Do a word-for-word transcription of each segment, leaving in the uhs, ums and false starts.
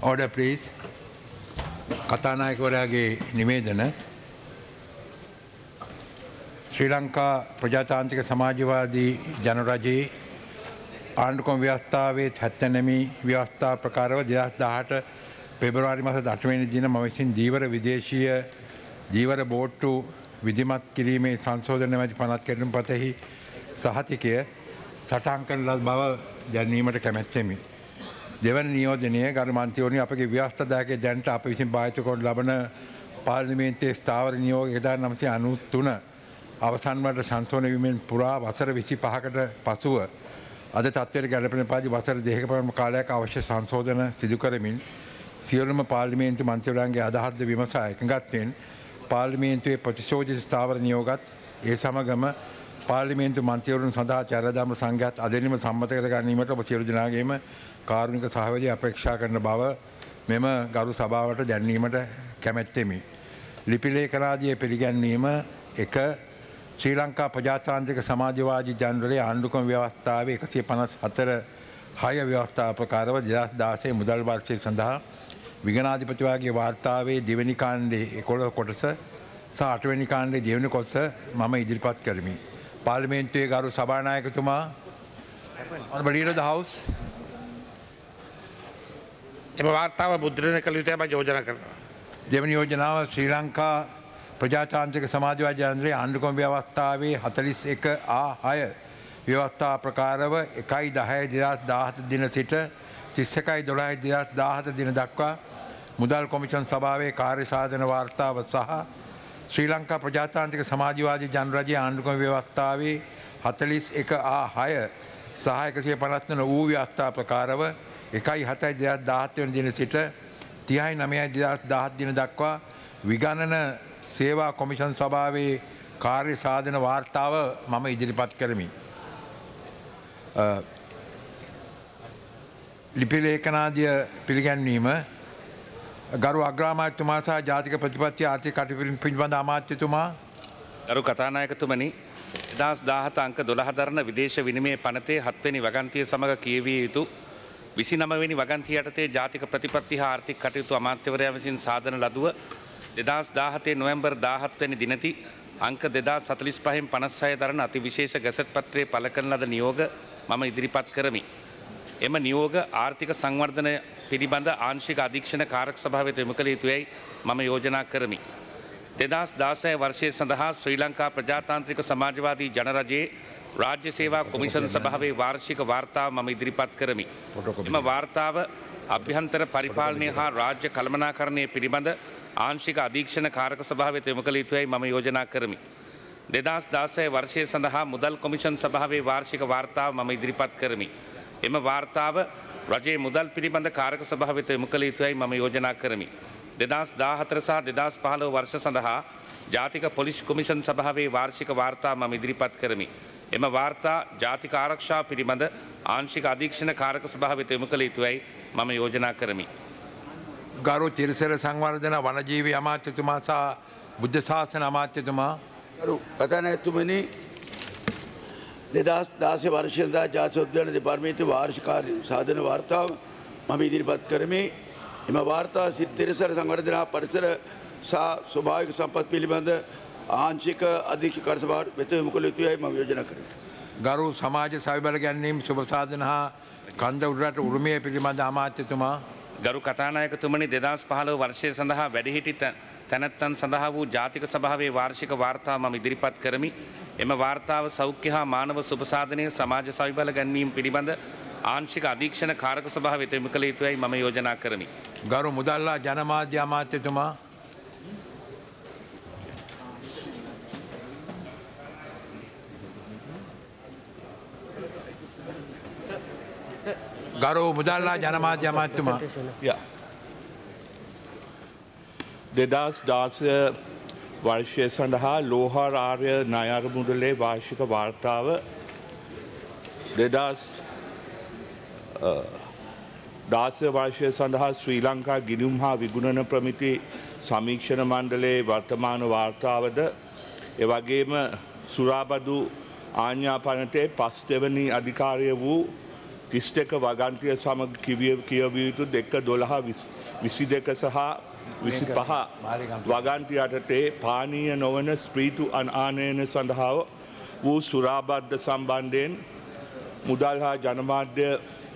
Order please. කතානායකවරයාගේ නිවේදන ශ්‍රී ලංකා ප්‍රජාතාන්ත්‍රික සමාජවාදී ජනරජයේ ආණ්ඩුක්‍රම ව්‍යවස්ථාවේ හැත්තෑනවි ව්‍යවස්ථා ප්‍රකාරව දෙදහස් දහඅට පෙබරවාරි මාස අට වෙනි දින මම විසින් ධීවර විදේශීය ධීවර බෝට්ටු විධිමත් කිරීමේ සංශෝධන මැති පනත් කෙරෙන පතෙහි සහතිකය සටහන් කරන ලද බව දැනීමට කැමැත්තෙමි. දෙවන නියෝජනය ගරු මන්ත්‍රීවරුනි අපගේ ව්‍යවස්ථාදායකගේ දැනට අප විසින් භාවිත කොට ලබන පාර්ලිමේන්තුවේ ස්ථාවර නියෝග එක්දාස් නවසිය අනූතුන අවසන් වන සංශෝධන වීමෙන් පුරා වසර විසිපහකට පසුව අද තත්ත්වයට ගැලපෙන පරිදි වසර දෙකක පමණ කාලයක් අවශ්‍ය සංශෝධන සිදු කරමින් සියලුම පාර්ලිමේන්තු මන්ත්‍රීවරුන්ගේ අදහස්ද විමසා එකඟත්වයෙන් පාර්ලිමේන්තුවේ ප්‍රතිශෝධිත ස්ථාවර නියෝගත් ඒ සමගම පාර්ලිමේන්තු මන්ත්‍රීවරුන් සඳහා චරදම සංඝයාත් අදෙනීම සම්මත කර ගැනීමට ඔබ සියලු දෙනාගේම කාරුණික සහයෝගය අපේක්ෂා කරන බව මෙම ගරු සභාවට දැන්වීමට කැමැත්තෙමි. ලිපි ලේඛනාදියේ පිළිගැන්වීම එක ශ්‍රී ලංකා ප්‍රජාතාන්ත්‍රික සමාජවාදී ජනරලයේ ආණ්ඩුක්‍රම ව්‍යවස්ථාවේ එකසිය පනස් හතර හය ව්‍යවස්ථා ප්‍රකාරව දෙදහස් දාසය මුදල් වර්ෂය සඳහා විගණාධිපතිවරයාගේ වාර්තාවේ දෙවැනි කාණ්ඩයේ එකොළහ කොටස සහ අටවැනි කාණ්ඩයේ දෙවැනි කොටස මම ඉදිරිපත් කරමි. පාර්ලිමේන්තුවේ ගරු සභානායකතුමා Honorable Leader of the House. එම වාර්තාව මුද්‍රණය කළ යුතුයි මම යෝජනා කරනවා. දෙවැනි යෝජනාව ශ්‍රී ලංකා ප්‍රජාතාන්ත්‍රික සමාජවාදී ජනරේ ආණ්ඩුක්‍රම ව්‍යවස්ථාවේ හතළිස් එක ආ හය ව්‍යවස්ථා ප්‍රකාරව එකයි දහය දෙදහස් දාහත දින සිට තිස් එකයි දොළහයි දෙදහස් දාහත දින දක්වා මුදල් කොමිෂන් සභාවේ කාර්ය සාධන වාර්තාව සහ ශ්‍රී ලංකා ප්‍රජාතාන්ත්‍රික සමාජවාදී ජනරජයේ ආණ්ඩුක්‍රම ව්‍යවස්ථාවේ හතළිස් එක ආ හය සහ එකසිය පනස් වන ඌ ව්‍යවස්ථා ප්‍රකාරව එකයි හතයි දෙදහස් දාහත වන දින සිට තිහයි නවයයි දෙදහස් දාහත දින දක්වා විගණන සේවා කොමිෂන් සභාවේ කාර්ය සාධන වාර්තාව මම ඉදිරිපත් කරමි. ලිපි ලේඛනාදිය පිළිගැන්වීම ගරු අග්‍රාමාත්‍යතුමා සහ ජාතික ප්‍රතිපත්ති ආර්ථික කටයුතු පිළිබඳ අමාත්‍යතුමා ගරු කතානායකතුමනි දෙදහස් දාහත අංක දොළහ දරන විදේශ විනිමය පනතේ හත්වෙනි වගන්තිය සමග කියවිය යුතු විසිනමවෙනි වගන්තිය යටතේ ජාතික ප්‍රතිපත්ති හා ආර්ථික කටයුතු අමාත්‍යවරයා විසින් සාදන ලදුව දෙදහස් දාහතේ නොවැම්බර් දාහත් වැනි දිනති අංක දෙදහස් හතළිස් පහෙන් පනස් හය දරන අතිවිශේෂ ගැසට් පත්‍රයේ පළ කරන ලද නියෝග මම ඉදිරිපත් කරමි. එම නියෝග ආර්ථික සංවර්ධන පිළිබඳ ආංශික අධීක්ෂණ කාරක සභාවට යොමු කළ යුතුයයි මම යෝජනා කරමි. දෙදහස් දාසය වර්ෂය සඳහා ශ්‍රී ලංකා ප්‍රජාතාන්ත්‍රික සමාජවාදී ජනරජයේ රාජ්‍ය සේවා කොමිෂන් සභාවේ වාර්ෂික වාර්තාව මම ඉදිරිපත් කරමි. එම වාර්තාව අභ්‍යන්තර පරිපාලනය හා රාජ්‍ය කළමනාකරණය පිළිබඳ ආංශික අධීක්ෂණ කාරක සභාවට යොමු කළ යුතුයයි මම යෝජනා කරමි. දෙදහස් දාසය වර්ෂය සඳහා මුදල් කොමිෂන් සභාවේ වාර්ෂික වාර්තාව මම ඉදිරිපත් කරමි. එම වාර්තාව රජයේ මුදල් පිළිබඳ කාරක සභාවට යොමු කළ යුතුයයි මම යෝජනා කරමි. දෙදහස් දාහතර සහ දෙදහස් පහළොව වර්ෂ සඳහා ජාතික පොලිස් කොමිෂන් සභාවේ වාර්ෂික වාර්තාව මම ඉදිරිපත් කරමි. එම වාර්තා ජාතික ආරක්ෂාව පිළිබඳ ආංශික අධීක්ෂණ කාරක සභාවට යොමු කළ යුතුයයි මම යෝජනා කරමි. ගරු තිරිසර සංවර්ධන වනජීවී අමාත්‍යතුමා සහ බුද්ධ ශාසන අමාත්‍යතුමා ගරු කතානායකතුමනි දෙදහස් දාසය වර්ෂයේදී ජාතික උද්‍යාන දෙපාර්තමේන්තුවේ වාර්ෂික කාර්ය සාධන වාර්තාව මම ඉදිරිපත් කරමි. එම වාර්තාව තිරිසර සංවර්ධන පරිසර සහ ස්වභාවික සම්පත් පිළිබඳ ආංශික අධීක්ෂක කාර්ය සභාවට වෙත යොමු කළ යුතුයයි මම යෝජනා කරමි. ගරු සමාජ සවිබල ගැනීම සුබ සාධන හා කන්ද උඩරට උරුමය පිළිබඳ අමාත්‍යතුමා ගරු කතානායකතුමනි දෙදහස් පහළොව වර්ෂය සඳහා වැඩිහිටි තැනැත්තන් සඳහා වූ ජාතික සභාවේ වාර්ෂික වාර්තාව මම ඉදිරිපත් කරමි. එම වාර්තාව සෞඛ්‍ය හා මානව සුබසාධනය සමාජ සවිබල ගැන්වීම පිළිබඳ ආංශික අධීක්ෂණ කාරක සභාවට යොමු කළ යුතුයයි මම යෝජනා කරමි. ගරු මුදල්ලා ජනමාධ්‍ය අමාත්‍යතුමා ගරු මුදල්ලා ජනමාධ්‍ය අමාත්‍යතුමා දෙදහස් දාසය වර්ෂය සඳහා ලෝහාර ආර්ය ණය අරමුදලේ වාර්ෂික වාර්තාව දෙදහස් දාසය වර්ෂය සඳහා ශ්‍රී ලංකා ගිණුම් හා විගුණන ප්‍රමිති සමීක්ෂණ මණ්ඩලයේ වර්තමාන වාර්තාවද එවැගේම සුරාබදු ආඥාපනතේ පස් දෙවැනි අධිකාරිය වූ තිස් දෙක වගන්තිය සමග කියවිය යුතු දෙක දොළහ විසි දෙක සහ විසි පහ වගන්ති යටතේ පානීය නොවන ස්ප්‍රීතු අනානයන සඳහා වූ සුරාබද්ධ සම්බන්ධයෙන් මුදල් හා ජනමාධ්‍ය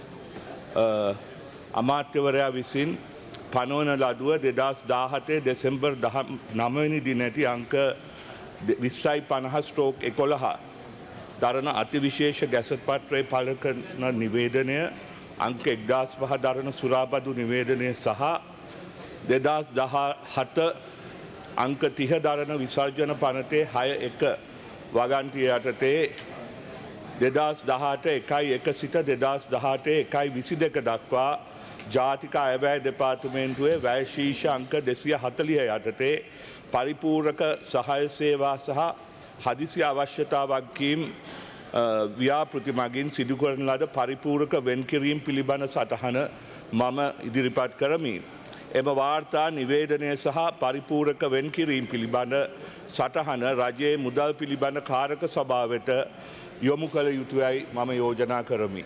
අමාත්‍යවරයා විසින් පනවන ලදුව දෙදස් දාහතේ දෙසැම්බර් නවවැනි දිනැති අංක විස්සයි පණහ ස්ට්‍රෝක් එකොළහ දරන අතිවිශේෂ ගැසට් පත්‍රය පළ කරන නිවේදනය අංක එක්දාස් පහ දරන සුරාබදු නිවේදනය සහ දෙදස් දහහත අංක තිහ දරන විසර්ජන පනතේ හය එක වගන්තිය යටතේ දෙදස් දහට එකයි එක සිට දෙදස් දහටේ එකයි විසි දෙක දක්වා ජාතික අයවැය දෙපාර්තමේන්තුවේ වැයශීෂ අංක දෙසිය හතලිය යටතේ පරිපූර්ණක සහය සේවා සහ හදිසි අවශ්‍යතාවක්කීම් ව්‍යාපෘති මගින් සිදුකරන ලද පරිපූර්ණක වෙන්කිරීම් පිළිබඳ සටහන මම ඉදිරිපත් කරමි. එම වාර්තා නිවේදනය සහ පරිපූර්ණක වෙන්කිරීම් පිළිබඳ සටහන රජයේ මුදල් පිළිබඳ කාරක සභාවට යොමු කළ යුතුයයි මම යෝජනා කරමි.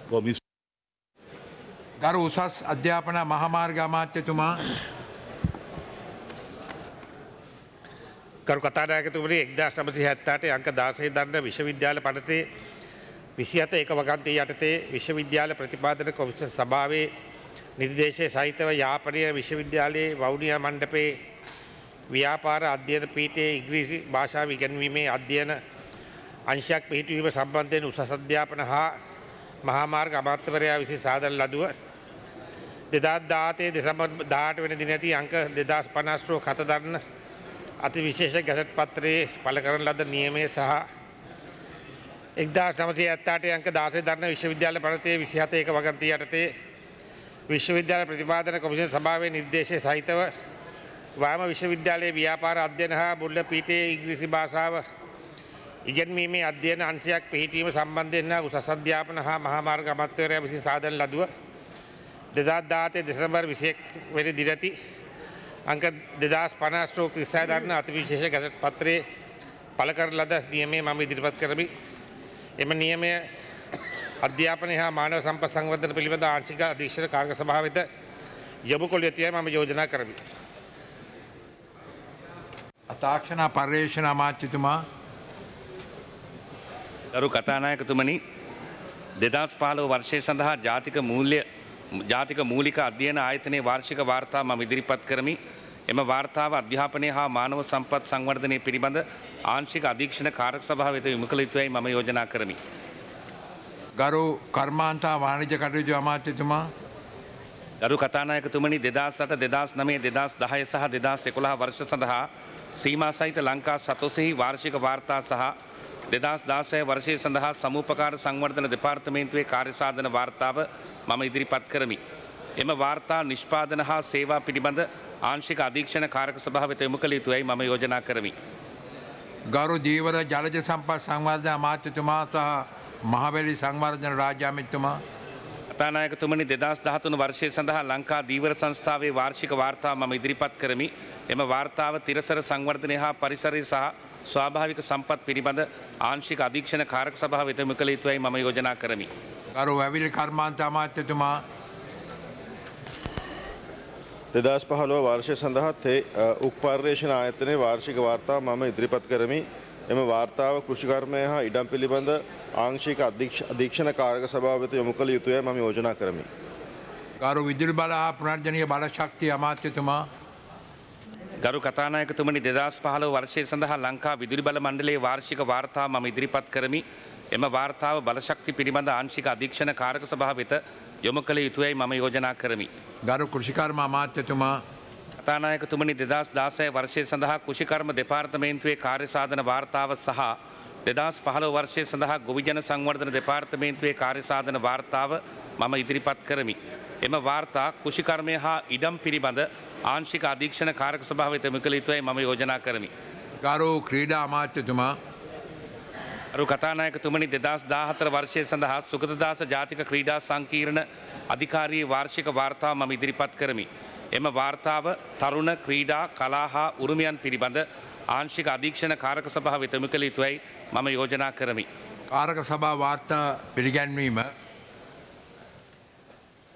ගරු උසස් අධ්‍යාපන මහාමාර්ග අමාත්‍යතුමා. කරු කතානායකතුමනි එක්දාස් නවසිය හැත්තෑට අංක දාසය දරන විශ්වවිද්‍යාල පනතේ විසිහත එක වගන්තිය යටතේ විශ්වවිද්‍යාල ප්‍රතිපාදන කොමිෂන් සභාවේ නිර්දේශය සහිතව යාපනය විශ්වවිද්‍යාලයේ වවුනියා මණ්ඩපේ ව්‍යාපාර අධ්‍යයන පීඨයේ ඉංග්‍රීසි භාෂාව ඉගැන්වීමේ අධ්‍යයන අංශයක් පිහිටුවීම සම්බන්ධයෙන් උසස් අධ්‍යාපන හා මහාමාර්ග අමාත්‍යවරයා විසින් සාදන ලදුව දෙදස් දාහතේ දෙසැම්බර් දාහට වෙනි දිනැති අංක දෙදස් පනස් ස්ට්‍රෝක් හත දරන අති විශේෂ ගැසට් පත්‍රයේ පළ කරන ලද නියමය සහ එක්දාස් නවසිය හැත්තෑට අංක දාසය දරන විශ්වවිද්‍යාල පනතේ විසිහත එක වගන්තිය යටතේ විශ්වවිද්‍යාල ප්‍රතිපාදන කොමිෂන් සභාවේ නිර්දේශය සහිතව වාම විශ්වවිද්‍යාලයේ ව්‍යාපාර අධ්‍යයන හා මුල්ල පීඨයේ ඉංග්‍රීසි භාෂාව ඉගැන්වීමේ අධ්‍යයන අංශයක් පිහිටීම සම්බන්ධයෙන් උසස් අධ්‍යාපන හා මහාමාර්ග අමාත්‍යවරයා විසින් සාදන ලදුව දෙදස් දාහතේ දෙසැම්බර් විසිඑක වෙනි දිනැති අංක දෙදස් පනස් ස්ට්‍රෝක් තිස්හය දරන අතිවිශේෂ ගැසට් පත්‍රයේ පළ කරන ලද නියමය මම ඉදිරිපත් කරමි. එම නියමය අධ්‍යාපනය හා මානව සම්පත් සංවර්ධන පිළිබඳ ආංශික අධීක්ෂණ කාර්ය සභාව වෙත යොමු කළ යුතුයයි මම යෝජනා කරමි. තාක්ෂණ පර්යේෂණ අමාත්‍යතුමා. ගරු කතානායකතුමනි දෙදස් පහළොව වර්ෂය සඳහා ජාතික මූල්‍ය ජාතික මූලික අධ්‍යයන ආයතනයේ වාර්ෂික වාර්තා මම ඉදිරිපත් කරමි. එම වාර්තාව අධ්‍යාපනය හා මානව සම්පත් සංවර්ධනය පිළිබඳ ආංශික අධීක්ෂණ කාරක සභාව වෙත යොමු කළ යුතුයයි මම යෝජනා කරමි. ගරු කර්මාන්ත වාණිජ්‍ය කටයුතු අමාත්‍යතුමා. ගරු කතානායකතුමනි දෙදස් අට දෙදස් නවය දෙදස් දහය සහ දෙදස් එකොළහ වර්ෂ සඳහා සීමා සහිත ලංකා සතොසෙහි වාර්ෂික වාර්තා සහ දෙදස් දාසය වර්ෂය සඳහා සමූපකාර සංවර්ධන දෙපාර්තමේන්තුවේ කාර්යසාධන වාර්තාව මම ඉදිරිපත් කරමි. එම වාර්තා නිෂ්පාදන හා සේවා පිළිබඳ ආංශික අධීක්ෂණ කාරක සභාව වෙත යොමු කළ යුතුයයි මම යෝජනා කරමි. ගරු ජීවර ජලජ සම්පත් සංවර්ධන අමාත්‍යතුමා සහ මහවැලි සංවර්ධන රාජ්‍ය අමාත්‍යතුමා. කතානායකතුමනි දෙදස් දහතුන වර්ෂය සඳහා ලංකා දීවර සංස්ථාවේ වාර්ෂික වාර්තාව මම ඉදිරිපත් කරමි. එම වාර්තාව තිරසර සංවර්ධනය හා පරිසරය සහ ස්වාභාවික සම්පත් පිළිබඳ ආංශික අධීක්ෂණ කාරක සභාව වෙත යොමු කළ යුතුයයි මම යෝජනා කරමි. ගරු වැවිලි කර්මාන්ත අමාත්‍යතුමා. දෙදස් පහළොව වර්ෂය සඳහාත් උක් පර්යේෂණ ආයතනයේ වාර්ෂික වාර්තාව මම ඉදිරිපත් කරමි. එම වාර්තාව කෘෂිකර්මය හා ඉඩම් පිළිබඳ ආංශික අධීක්ෂණ කාරක සභාව වෙත යොමු කළ යුතුයයි මම යෝජනා කරමි. ගරු විදුලි බල හා පුනර්ජනීය බල ශක්තිය අමාත්‍යතුමා. ගරු කතානායකතුමනි දෙදස් පහළොව වර්ෂය සඳහා ලංකා විදුලි බල මණ්ඩලයේ වාර්ෂික වාර්තාව මම ඉදිරිපත් කරමි. එම වාර්තාව බලශක්ති පිළිබඳ ආංශික අධීක්ෂණ කාරක සභාව වෙත යොමු කළ යුතුයයි මම යෝජනා කරමි. ගරු කෘෂිකර්ම අමාත්‍යතුමා. කතානායකතුමනි දෙදස් දාසය වර්ෂය සඳහා කෘෂිකර්ම දෙපාර්තමේන්තුවේ කාර්යසාධන වාර්තාව සහ දෙදස් පහළොව වර්ෂය සඳහා ගොවිජන සංවර්ධන දෙපාර්තමේන්තුවේ කාර්යසාධන වාර්තාව මම ඉදිරිපත් කරමි. එම වාර්තා කෘෂිකර්මය හා ඉඩම් පිළිබඳ ආංශික අධීක්ෂණ කාරක සභාව වෙත යොමු කළ යුතුයයි මම යෝජනා කරමි. ගරු ක්‍රීඩා අමාත්‍යතුමා. ගරු කතානායකතුමනි දෙදස් දාහතර වර්ෂය සඳහා සුගතදාස ජාතික ක්‍රීඩා සංකීර්ණ අධිකාරියේ වාර්ෂික වාර්තාව මම ඉදිරිපත් කරමි. එම වාර්තාව තරුණ ක්‍රීඩා කලා හා උරුමයන් පිළිබඳ ආංශික අධීක්ෂණ කාරක සභාව වෙත යොමු කළ යුතුයයි මම යෝජනා කරමි. කාරක සභා වාර්තා පිළිගැන්වීම.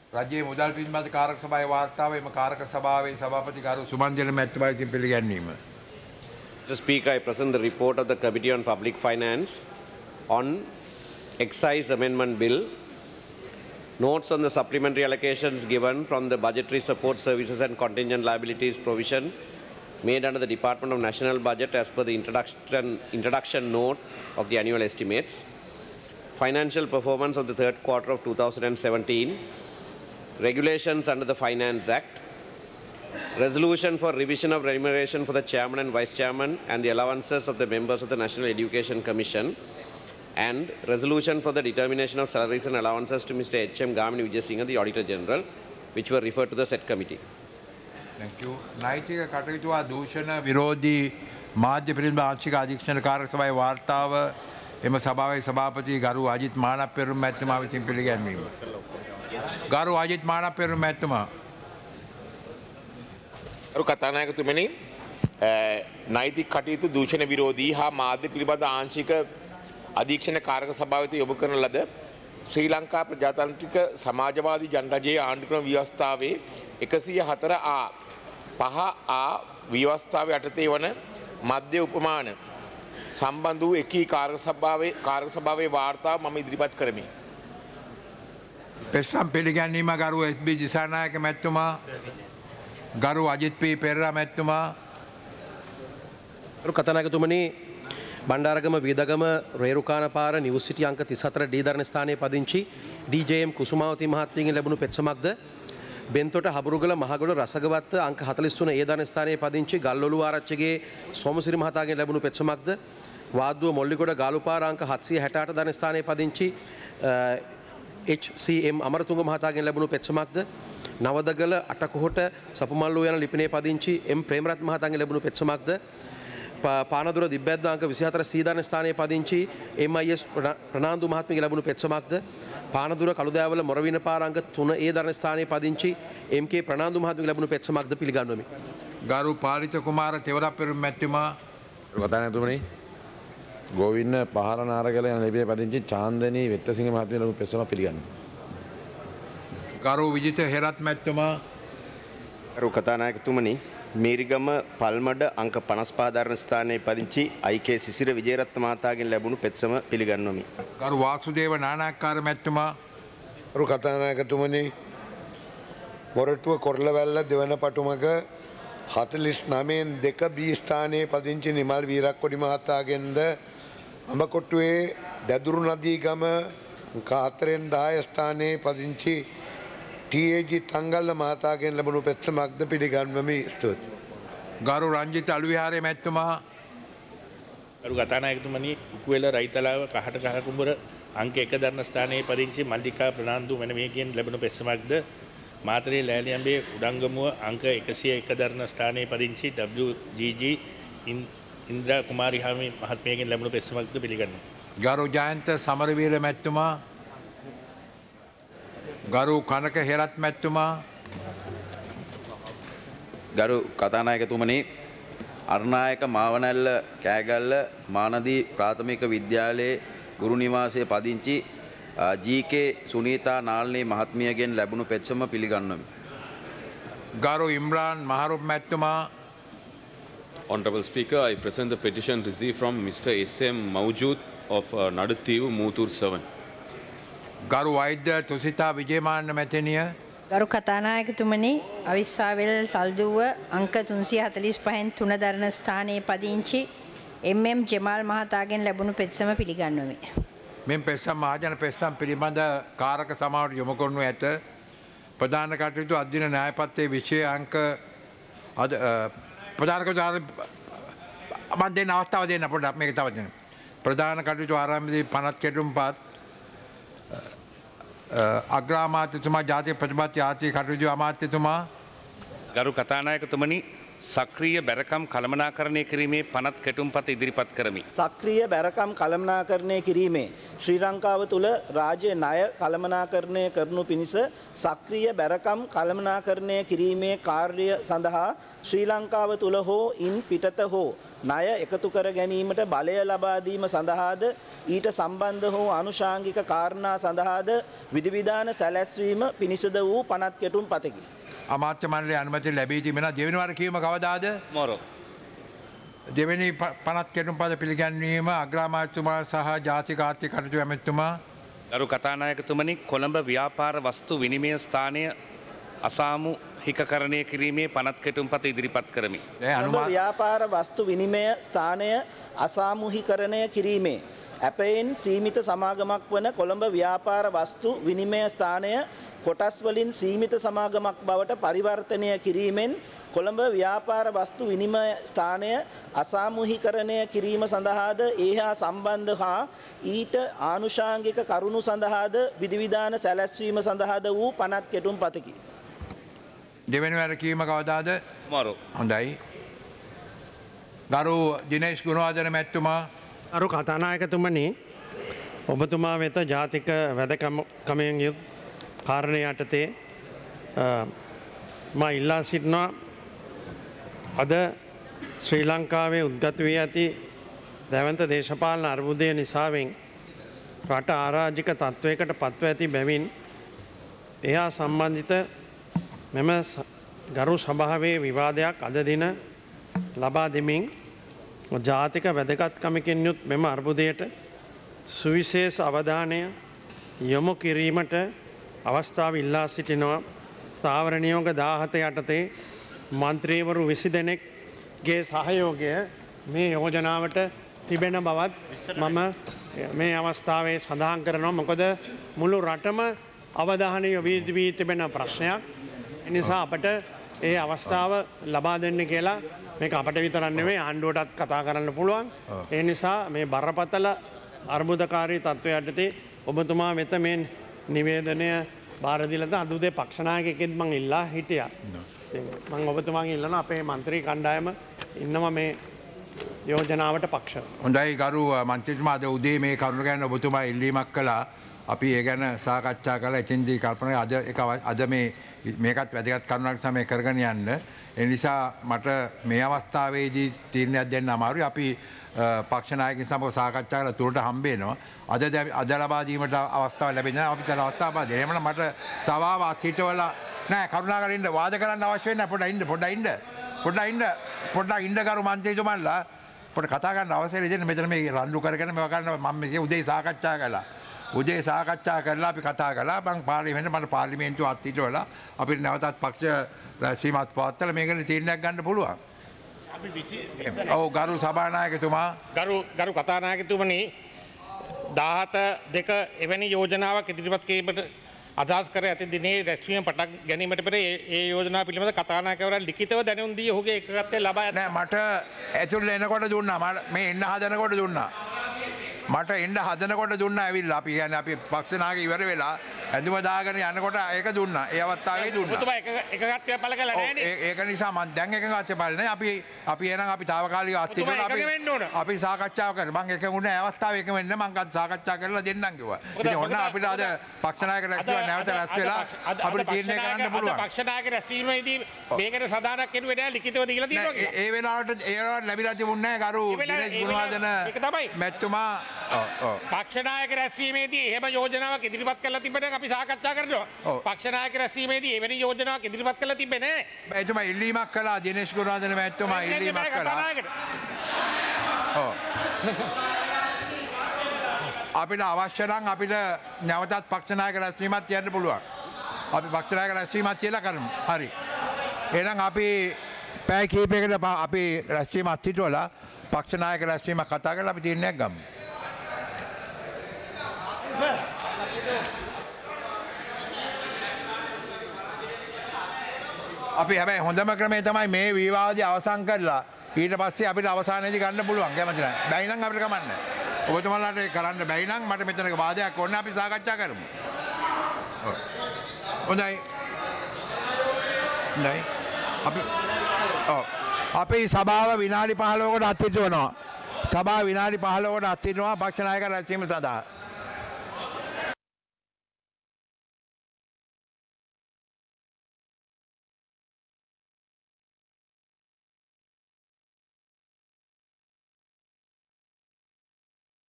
රජයේ මුදල් පිළිබඳ කාරක සභාවේ වාර්තාව එම කාරක සභාවේ සභාපති ගරු සුමන්ජන මැතිතුමා විසින් පිළිගැන්වීම. Mister Speaker, I present the report of the Committee on Public Finance on Excise Amendment Bill. Notes on the supplementary allocations given from the Budgetary Support Services and Contingent Liabilities provision made under the Department of National Budget as per the introduction, introduction note of the annual estimates. Financial performance of the third quarter of two thousand seventeen. Regulations under the Finance Act. Resolution for revision of remuneration for the chairman and vice chairman and the allowances of the members of the National Education Commission, and resolution for the determination of salaries and allowances to Mister H M Gamini Vijayasinghe, the Auditor General, which were referred to the said committee. Thank you. නෛතික කටයුතු හා දූෂණ විරෝධී මාධ්‍ය පිළිබඳ ආංශික අධීක්ෂණ කාරක සභාවේ වාර්තාව එම සභාවේ සභාපති ගරු අජිත් මානප්පෙරුම් මැතිතුමා විසින් පිළිගැන්වීම. ගරු අජිත් මානප්පෙරුම් මැතිතුමා. ගරු කතානායකතුමනි, නෛතික කටයුතු දූෂණ විරෝධී හා මාධ්‍ය පිළිබඳ ආංශික අධීක්ෂණ කාරක සභාව වෙත යොමු කරන ලද ශ්‍රී ලංකා ප්‍රජාතන්ත්‍රික සමාජවාදී ජනරජයේ ආණ්ඩුක්‍රම ව්‍යවස්ථාවේ එකසිය හතර ආ පහ ආ ව්‍යවස්ථාවේ යටතේ වන මධ්‍ය උපමාන සම්බන්ධ වූ එකී කාරක සභාවේ කාරක සභාවේ වාර්තාව මම ඉදිරිපත් කරමි. පෙස්සම් පිළිගැන්වීම ගරු එස් බී දිසානායක මැතිතුමා, ගරු අජිත් පී පෙරේරා මැතිතුමා. ගරු කතානායකතුමනි, බණ්ඩාරගම වියදගම රේරුකාන පාර නිවුස් සිටි අංක තිස් හතර ඩී දරණ ස්ථානයේ පදිංචි ඩී ජේ එම් කුසුමාවති මහත්මියගෙන් ලැබුණු පෙත්සමක්ද, බෙන්තොට හබුරුගල මහගොඩ රසගවත්ත අංක හතළිස් තුන ඒ දරණ ස්ථානයේ පදිංචි ගල්ඔලුව ආරච්චිගේ සෝමසිරි මහතාගෙන් ලැබුණු පෙත්සමක්ද, වාද්දුව මොල්ලිගොඩ ගාලුපාර අංක හත්සිය හැට අට දරණ ස්ථානයේ පදිංචි එච් සී එම් අමරතුංග මහතාගෙන් ලැබුණු පෙත්සමක්ද, නවදගල අටකොහොට සපුමල්ලු යන ලිපිනේ පදිංචි එම් ප්‍රේමරත් මහතාගෙන් ලැබුණු පෙත්සමක්ද, පානදුර දිබ්බැද්ද අංක විසිහතර සීදාන ස්ථානයේ පදිංචි එම් අයි එස් ප්‍රනාන්දු මහත්මියගේ ලැබුණු පෙත්සමක්ද, පානදුර කළුදෑවල මොරවින පාර අංක තුන ඒ දරණ ස්ථානයේ පදිංචි එම් කේ ප්‍රනාන්දු මහත්මියගේ ලැබුණු පෙත්සමක්ද පිළිගන්වමි. ගරු පාලිත කුමාර තෙවරප්පෙරුම් මැතිතුමා. කතානායකතුමනි, ගෝවින්න පහර නාරගල යන ලිපියේ පදිංචි චාන්දනී වෙත්තසිංහ මහත්මිය ලැබුණු පෙත්සම පිළිගන්නවා. ගරු විජිත හේරත් මැතිතුමා. ගරු කතානායකතුමනි, මේරිගම පල්මඩ අංක පනස් පහ දරණ ස්ථානයේ පදිංචි අයි කේ සිසිර විජේරත්න මහතාගෙන් ලැබුණු පෙත්සම පිළිගන්වමි. ගරු වාසුදේව නානායක්කාර මැතිතුමා. ගරු කතානායකතුමනි, මොරටුව කොරළවැල්ල දෙවන පටුමක හතළිස් නවයෙන් දෙක බී ස්ථානයේ පදිංචි නිමල් වීරක්කොඩි මහතාගෙන්ද අඹකොට්ටුවේ දැදුරු නදී ගම අංක හතරෙන් දහය ස්ථානයේ පදිංචි ටී ඒ ජී තංගල්ල මහතාගෙන් ලැබුණු පෙත්සමක්ද පිළිගන්වමි. ස්තුතියි. ගරු රංජිත අලුවිහාරේ මැතිතුමා. ගරු කතානායකතුමනි, උකුවෙල රයිතලාව කහට කහකුඹර අංක එක දරණ ස්ථානයේ පදිංචි මල්ලිකා ප්‍රනාන්දු මෙනමේගෙන් ලැබුණු පෙත්සමක්ද, මාතරේ ලෑලියඹේ උඩංගමුව අංක එකසිය එක දරණ ස්ථානයේ පදිංචි W G G Indra Kumari Hami මහත්මියගෙන් ලැබුණු පෙත්සමක්ද පිළිගන්නවා. ගරු ජයන්ත සමරවීර මැතිතුමා. ගරු කනක හේරත් මැතිතුමා. ගරු කතානායකතුමනි, අර්නායක මාවනැල්ල කෑගල්ල මානදී ප්‍රාථමික විද්‍යාලයේ ගුරු නිවාසයේ පදිංචි ජී කේ සුනීතා නාල්නී මහත්මියගෙන් ලැබුණු පෙත්සම පිළිගන්වමි. ගරු ඉම්රාන් මහරුප් මැතිතුමා. Honorable Speaker, I present the petition received from Mister S M Mawjood of uh, Naduthiewu, Muthoor seven. ගරු වෛද්‍ය තුසිතා විජේමාන්න මැතිනිය. ගරු කතානායකතුමනි, අවිස්සාවෙල් සල්දුව අංක තුන්සිය හතළිස් පහෙන් තුන දරණ ස්ථානයේ පදිංචි එම් එම් ජමාල් මහතාගෙන් ලැබුණු පෙත්සම පිළිගන්වමි. මෙම පෙත්සම් මහජන පෙත්සම් පිළිබඳ කාරක සමාවට යොමු කරනු ඇත. ප්‍රධාන කටයුතු අධ්‍යයන න්‍යායපත්‍රයේ විෂය අංක අද ප්‍රධාන කටයුතු මම දෙන්න අවස්ථාව දෙන්න පොඩ්ඩක් මේක තව දෙන්න. ප්‍රධාන කටයුතු ආරම්භයේදී පනත් කෙටුම්පත් අග්‍රාමාත්‍යතුමා ජාතික ප්‍රතිපත්ති ආර්ථික කටයුතු අමාත්‍යතුමා. ගරු කතානායකතුමනි, සක්‍රීය බැරකම් කළමනාකරණය කිරීමේ පනත් කෙටුම්පත ඉදිරිපත් කරමි. සක්‍රීය බැරකම් කළමනාකරණය කිරීමේ ශ්‍රී ලංකාව තුළ රාජ්‍ය ණය කළමනාකරණය කරනු පිණිස සක්‍රීය බැරකම් කළමනාකරණය කිරීමේ කාර්ය සඳහා ශ්‍රී ලංකාව තුළ හෝ ඉන් පිටත හෝ ණය එකතු කර ගැනීමට බලය ලබා දීම සඳහාද ඊට සම්බන්ධ හෝ අනුශාංගික කාරණා සඳහාද විධිවිධාන සැලැස්වීම පිණිසද වූ පනත් කෙටුම්පතකි. අමාත්‍ය මණ්ඩලයේ අනුමැතිය ලැබී තිබෙනවා. දෙවෙනි වර කීම කවදාද? මොරෝ. දෙවෙනි පනත් කෙටුම්පත පිළිගැන්වීම අග්‍රාමාත්‍යතුමා සහ ජාතික ආර්ථික කටයුතු ඇමතිතුමා. ගරු කතානායකතුමනි, කොළඹ ව්‍යාපාර වස්තු විනිමය ස්ථානය අසාමූහිකකරණය කිරීමේ පනත් කෙටුම්පත ඉදිරිපත් කරමි. කොළඹ ව්‍යාපාර වස්තු විනිමය ස්ථානය අසාමූහිකරණය කිරීමේ ඇපයෙන් සීමිත සමාගමක් වන කොළඹ ව්‍යාපාර වස්තු විනිමය ස්ථානය කොටස් වලින් සීමිත සමාගමක් බවට පරිවර්තනය කිරීමෙන් කොළඹ ව්‍යාපාර වස්තු විනිමය ස්ථානය අසාමූහිකරණය කිරීම සඳහාද ඒ හා සම්බන්ධ හා ඊට ආනුශාංගික කරුණු සඳහාද විධිවිධාන සැලැස්වීම සඳහාද වූ පනත් කෙටුම්පතකි. දෙවෙනි වර කීම කවදාද? මොරෝ. හොඳයි. ගරු දිනේෂ් ගුණවර්ධන මැතිතුමා. අරු කතානායකතුමනි, ඔබතුමා වෙත ජාතික වැදකමෙන් යුත් කාරණය යටතේ මා ඉල්ලා සිටිනවා අද ශ්‍රී ලංකාවේ උද්ගත වී ඇති දැවන්ත දේශපාලන අර්බුදය නිසාවෙන් රට ආරාජික තත්ත්වයකට පත්ව ඇති බැවින් එහා සම්බන්ධිත මෙම ගරු සභාවේ විවාදයක් අද දින ලබා දෙමින් ජාතික වැදගත්කමකින් යුත් මෙම අර්බුදයට සුවිශේෂ අවධානය යොමු කිරීමට අවස්ථාව ඉල්ලා සිටිනවා. ස්ථාවර නියෝග දාහත යටතේ මන්ත්‍රීවරු විසි දෙනෙක්ගේ සහයෝගය මේ යෝජනාවට තිබෙන බවත් මම මේ අවස්ථාවේ සඳහන් කරනවා. මොකද මුළු රටම අවධානය යොමු වී තිබෙන ප්‍රශ්නයක්. එනිසා අපට ඒ අවස්ථාව ලබා දෙන්න කියලා මේක අපට විතරක් නෙවෙයි ආණ්ඩුවටත් කතා කරන්න පුළුවන්. ඒ නිසා මේ බරපතල අර්බුදකාරී තත්ත්වය යටතේ ඔබතුමා වෙත මේ නිවේදනය බාර දීලා තියෙන අද උදේ පක්ෂ නායකයෙක්ගෙත් මම ඉල්ලා හිටියා. මම ඔබතුමාගෙන් ඉල්ලනවා අපේ മന്ത്രി කණ්ඩායම ඉන්නවා මේ යෝජනාවට පක්ෂ. හොඳයි ගරු මන්ත්‍රීතුමා, අද උදේ මේ කරුණ ගැන ඔබතුමා ඉල්ලීමක් කළා. අපි ඒ ගැන සාකච්ඡා කළා. එතෙන්දී කල්පනා අද එක අද මේ මේකත් වැදගත් කරුණක් තමයි කරගෙන යන්න. ඒ නිසා මට මේ අවස්ථාවේදී තීරණයක් දෙන්න අමාරුයි. අපි පක්ෂ නායකයන් සමග සාකච්ඡා කරලා තුරට හම්බ වෙනවා. අද අද ලබා දීමට අවස්ථාව ලැබෙන්නේ නැහැ. අපිට අවස්ථාව ලබා දෙන්න. එහෙමනම් මට සභාව හිටවල නෑ කරුණාකරලා ඉන්න වාද කරන්න අවශ්‍ය වෙන්නේ නැහැ. පොඩ්ඩක් ඉන්න පොඩ්ඩක් ඉන්න පොඩ්ඩක් ඉන්න පොඩ්ඩක් ඉන්න කරු මන්ත්‍රීතුමන්ලා පොඩ්ඩක් කතා කරන්න අවශ්‍යයි දෙන්න. මෙතන මේ රණ්ඩු කරගෙන මේවා කරන්න මම මේ උදේ සාකච්ඡා කළා. උදේ සාකච්ඡා කරලා අපි කතා කළා. මම පාර්ලිමේන්තුව මට පාර්ලිමේන්තුව අත්හිටවලා අපිට නැවතත් පක්ෂ රැස්වීමක් පවත්වලා මේකට තීරණයක් ගන්න පුළුවන්. ඔව් ගරු සභානායකතුමා. ගරු ගරු කතානායකතුමනි, දාහත දෙක එවැනි යෝජනාවක් ඉදිරිපත් කිරීමට අදහස් කර ඇති දිනේ රැස්වීම පටන් ගැනීමට පෙර ඒ යෝජනාව පිළිබඳ කතානායකවරයා ලිඛිතව දැනුම් දී ඔහුගේ එකගත්තේ ලබා ඇත. නෑ මට ඇතුළේ එනකොට දුන්නා. මේ එන්න හදනකොට දුන්නා. මට එන්න හදනකොට දුන්නා ඇවිල්ලා. අපි කියන්නේ අපි පක්ෂ නායක ඉවර වෙලා ඇඳුම දාගෙන යනකොට ඒක දුන්නා. ඒ අවස්ථාවේ දුන්නා. ඔබතුමා එක එකගත්වය පළ කළා නෑනේ. ඒක නිසා මම දැන් එකගත්වය පළ නෑ. අපි අපි එහෙනම් අපි తాවකාලිකව අත්හිටුණා. අපි අපි සාකච්ඡා කරා. මම එකඟුනේ අවස්ථාවේ එකම වෙන්න මම ගත් සාකච්ඡා කරලා දෙන්නම් කිව්වා. ඉතින් ඔන්න අපිට අද පක්ෂ නායක රැස්වීම නැවත රැස් වෙලා අපිට තීරණය කරන්න පුළුවන්. අද පක්ෂ නායක රැස්වීමේදී මේකට සදානක් කෙරුවේ නෑ, ලිඛිතව දීලා තියෙනවා කියලා. ඒ වෙලාවට ඒ වෙලාවට ලැබිලා තිබුණේ නෑ ගරු දිනේෂ් ගුණවර්ධන මැතිතුමා. ඔව් ඔව් පක්ෂ නායක රැස්වීමේදී එහෙම යෝජනාවක් ඉදිරිපත් කරලා තිබෙන අපි සාකච්ඡා කරනවා. පක්ෂ නායක රැස්වීමේදී එවැනි යෝජනාවක් ඉදිරිපත් කරලා තිබෙන්නේ නැහැ. එතුමා ඉල්ලීමක් කළා. දිනේෂ් ගුණවර්ධන මැතිතුමා ඉල්ලීමක් කළා. ඔව් අපිට අවශ්‍ය නම් අපිට නැවතත් පක්ෂ නායක රැස්වීමක් තියන්න පුළුවන්. අපි පක්ෂ නායක රැස්වීමක් කියලා කරමු. හරි. එහෙනම් අපි පැය කිහිපයකට අපි රැස්වීම අත්හිටවලා පක්ෂ නායක රැස්වීමක් කතා කරලා අපි තීරණයක් ගමු. අපි හැබැයි හොඳම ක්‍රමේ තමයි මේ විවාදය අවසන් කරලා ඊට පස්සේ අපිට අවසානයේදී ගන්න පුළුවන්. කැමති නැහැ. බැයි නම් අපිට කමන්න. ඔබතුමාලාට ඒක කරන්න බැයි නම් මට මෙතනක වාදයක් ඕනේ. අපි සාකච්ඡා කරමු. ඔව්. හොඳයි. හොඳයි. අපි ඔව් අපි සභාව විනාඩි පහළොවකට අත්හිටුවනවා. සභාව විනාඩි පහළොවකට අත්හිටුවනවා පක්ෂ නායක රැස්වීම සඳහා.